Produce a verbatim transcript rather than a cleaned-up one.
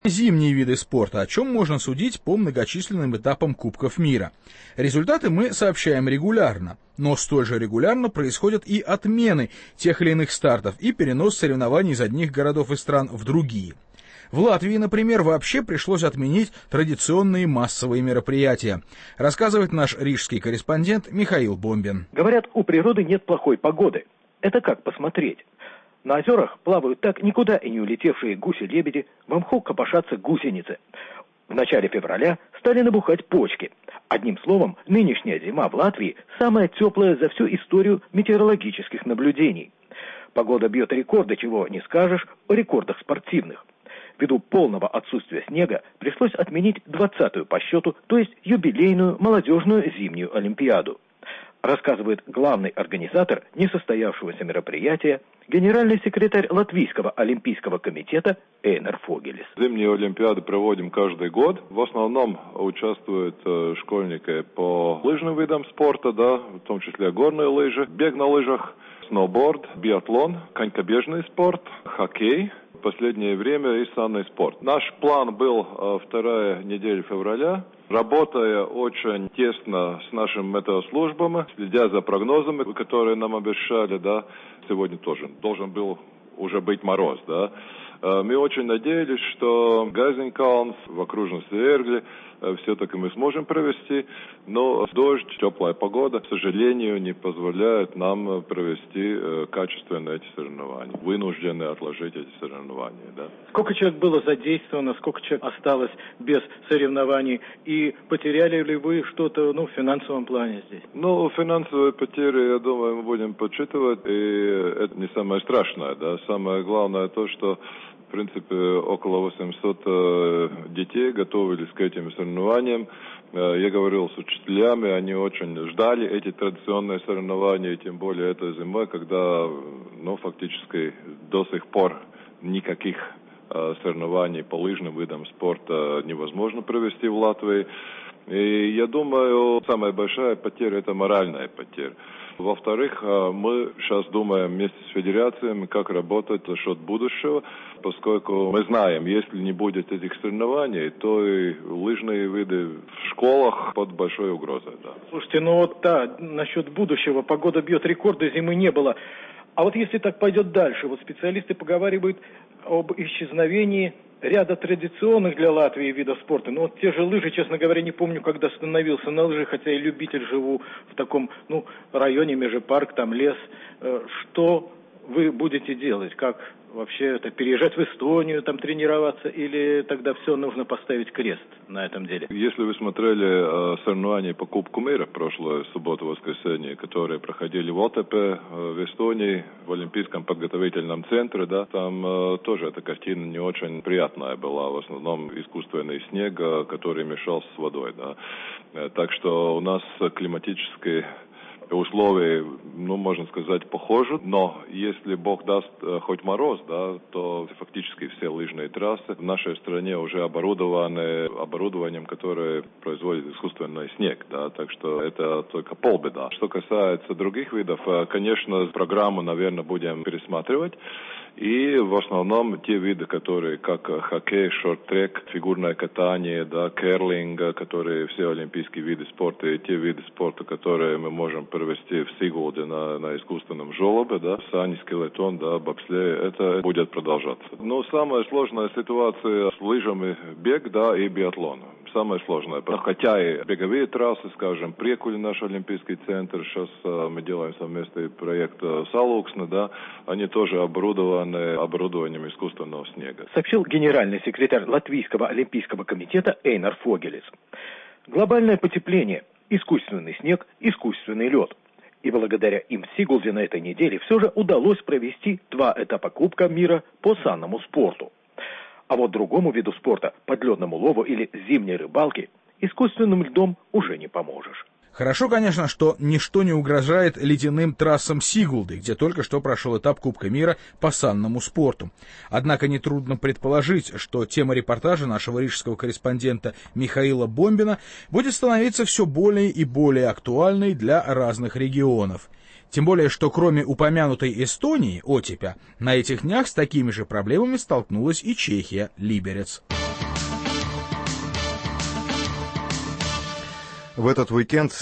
Зимние виды спорта, о чем можно судить по многочисленным этапам Кубков мира. Результаты мы сообщаем регулярно, но столь же регулярно происходят и отмены тех или иных стартов и перенос соревнований из одних городов и стран в другие. В Латвии, например, вообще пришлось отменить традиционные массовые мероприятия, рассказывает наш рижский корреспондент Михаил Бомбин. Говорят, у природы нет плохой погоды. Это как посмотреть? На озерах плавают так никуда и не улетевшие гуси-лебеди, в мху копошатся гусеницы. В начале февраля стали набухать почки. Одним словом, нынешняя зима в Латвии самая теплая за всю историю метеорологических наблюдений. Погода бьет рекорды, чего не скажешь о рекордах спортивных. Ввиду полного отсутствия снега пришлось отменить двадцатую по счету, то есть юбилейную молодежную зимнюю олимпиаду. Рассказывает главный организатор несостоявшегося мероприятия, генеральный секретарь Латвийского олимпийского комитета Эйнар Фогелис. Зимние олимпиады проводим каждый год. В основном участвуют школьники по лыжным видам спорта, да, в том числе горные лыжи, бег на лыжах, сноуборд, биатлон, конькобежный спорт, хоккей. В последнее время и санный спорт. Наш план был э, вторая неделя февраля. Работая очень тесно с нашими метеослужбами, следя за прогнозами, которые нам обещали, да, сегодня тоже должен был уже быть мороз, да. Э, мы очень надеялись, что Гайзенкалнс в окружности Эргли э, все-таки мы сможем провести, но дождь, теплая погода, к сожалению, не позволяет нам провести э, качественно эти соревнования. Вынуждены отложить эти соревнования, да. Сколько человек было задействовано, сколько человек осталось без соревнований, и потеряли ли вы что-то, ну, в финансовом плане здесь? Ну, финансовые потери, я думаю, мы будем подсчитывать, и это не самое страшное, да. Самое главное то, что в принципе, около восьмисот э, детей готовились к этим соревнованиям. Э, я говорил с учителями, они очень ждали эти традиционные соревнования, тем более этой зимой, когда, ну, фактически до сих пор никаких э, соревнований по лыжным видам спорта невозможно провести в Латвии. И я думаю, самая большая потеря – это моральная потеря. Во-вторых, мы сейчас думаем вместе с федерациями, как работать за счет будущего, поскольку мы знаем, если не будет этих соревнований, то и лыжные виды в школах под большой угрозой. Да. Слушайте, ну вот да, насчет будущего, погода бьет рекорды, зимы не было. А вот если так пойдет дальше, вот специалисты поговаривают об исчезновении ряда традиционных для Латвии видов спорта. Ну вот те же лыжи, честно говоря, не помню, когда становился на лыжах, хотя и любитель, живу в таком, ну, районе, межпарк, там лес. Что вы будете делать? Как вообще это, переезжать в Эстонию, там тренироваться, или тогда все нужно поставить крест на этом деле? Если вы смотрели э, соревнования по Кубку мира прошлую субботу-воскресенье, которые проходили в Отепе, э, в Эстонии, в Олимпийском подготовительном центре, да, там э, тоже эта картина не очень приятная была, в основном искусственный снег, э, который мешал с водой, да. Э, так что у нас климатические условия, ну, можно сказать, похожи, но если Бог даст э, хоть мороз, да, то фактически все лыжные трассы в нашей стране уже оборудованы оборудованием, которое производит искусственный снег, да, так что это только полбеда. Что касается других видов, э, конечно, программу, наверное, будем пересматривать. И в основном те виды, которые как хоккей, шорт-трек, фигурное катание, да, керлинг, которые все олимпийские виды спорта, и те виды спорта, которые мы можем провести в Сигулде на, на искусственном желобе, да, сани, скелетон, да, бобслей, это будет продолжаться. Но самая сложная ситуация с лыжами бег, да, и биатлон. Самое сложное. Хотя и беговые трассы, скажем, Прекули, наш олимпийский центр, сейчас а, мы делаем совместный проект а, Салуксна, да, они тоже оборудованы оборудованием искусственного снега. Сообщил генеральный секретарь Латвийского олимпийского комитета Эйнар Фогелис. Глобальное потепление, искусственный снег, искусственный лед. И благодаря им в Сигулде на этой неделе все же удалось провести два этапа Кубка мира по санному спорту. А вот другому виду спорта, подледному лову или зимней рыбалке, искусственным льдом уже не поможешь. Хорошо, конечно, что ничто не угрожает ледяным трассам Сигулды, где только что прошел этап Кубка мира по санному спорту. Однако нетрудно предположить, что тема репортажа нашего рижского корреспондента Михаила Бомбина будет становиться все более и более актуальной для разных регионов. Тем более, что кроме упомянутой Эстонии, оттепя, на этих днях с такими же проблемами столкнулась и Чехия, Либерец. В этот уикенд